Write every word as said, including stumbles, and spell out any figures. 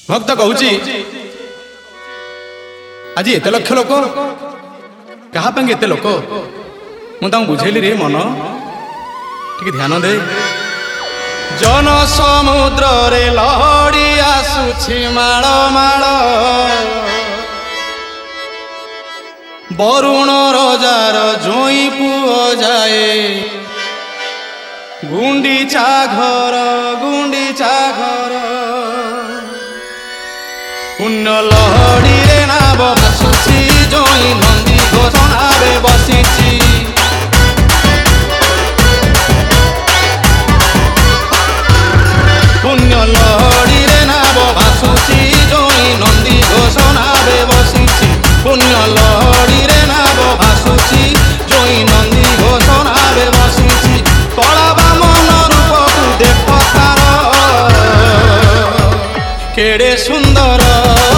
भक्त कहूँ आज एत लक्ष लोक क्या एत लोक मुझे बुझेली रे मन टे ध्यान दे जन समुद्र रे लहड़ी आसुछि माळ माळ बरुण रजार जोई पुओ जाए गुंडीचा घर गुंडीचा घर पुण्य लहड़ी रे नाव भासुछि जोई नंदी घोषणारे बसिछि पुण्य लहड़ी रे नाव भासुछि जोई नंदी घोषणारे बसिछि पुण्य लहड़ी रे नाव भासुछि जोई नंदी घोषणारे बसिछि कला बामन रूप देख तार केड़े सुंदर